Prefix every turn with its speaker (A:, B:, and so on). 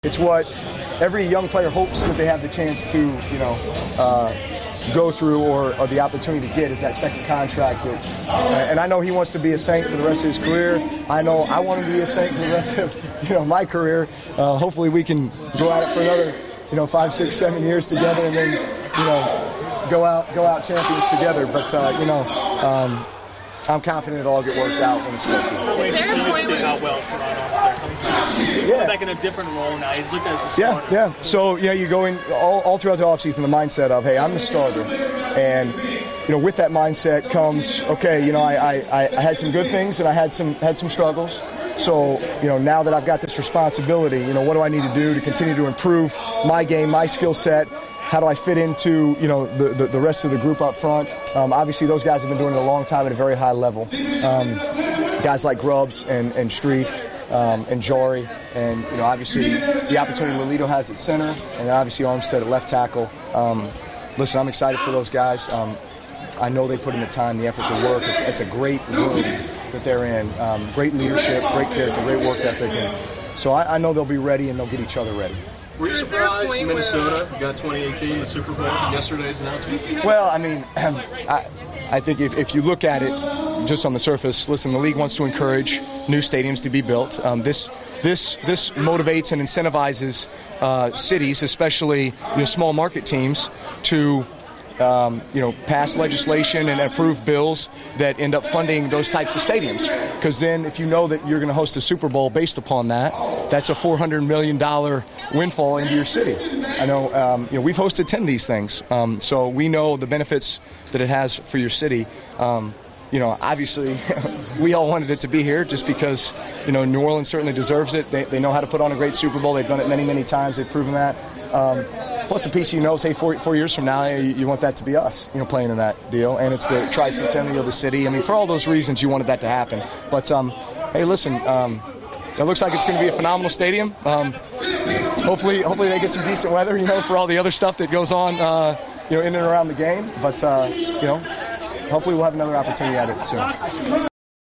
A: It's what every young player hopes that they have the chance to, go through or the opportunity to get is that second contract. And I know he wants to be a Saint for the rest of his career. I know I want him to be a Saint for the rest of, my career. Hopefully we can go at it for another, 5, 6, 7 years together and then, go out champions together. But, I'm confident it'll all get worked out when it's done.
B: Is there a point where how well Toronto coming back in a different role now? He's looked as a starter.
A: Yeah. So, you go in all throughout the offseason, the mindset of, hey, I'm the starter. And, with that mindset comes, okay, I had some good things and I had some struggles. So, now that I've got this responsibility, what do I need to do to continue to improve my game, my strill set? How do I fit into, the rest of the group up front? Obviously, those guys have been doing it a long time at a very high level. Guys like Grubbs and Strief and Jory, and obviously the opportunity Lolito has at center, and obviously Armstead at left tackle. Listen, I'm excited for those guys. I know they put in the time, the effort, the work. It's a great room that they're in. Great leadership, great character, great work ethic. And so I know they'll be ready and they'll get each other ready.
C: Were you surprised Minnesota got 2018, the Super Bowl, yesterday's announcement?
A: Well, I think if you look at it just on the surface, listen, the league wants to encourage new stadiums to be built. This motivates and incentivizes cities, especially small market teams, to pass legislation and approve bills that end up funding those types of stadiums. Because then if you know that you're going to host a Super Bowl based upon that, that's a $400 million windfall into your city. I know we've hosted 10 of these things, so we know the benefits that it has for your city. Obviously, we all wanted it to be here just because, New Orleans certainly deserves it. They know how to put on a great Super Bowl. They've done it many, many times. They've proven that. Plus, a piece say 4 years from now, you want that to be us, playing in that deal. And it's the tricentennial of the city. For all those reasons, you wanted that to happen. But, hey, listen, it looks like it's going to be a phenomenal stadium. Hopefully they get some decent weather, for all the other stuff that goes on, in and around the game. But, hopefully we'll have another opportunity at it soon.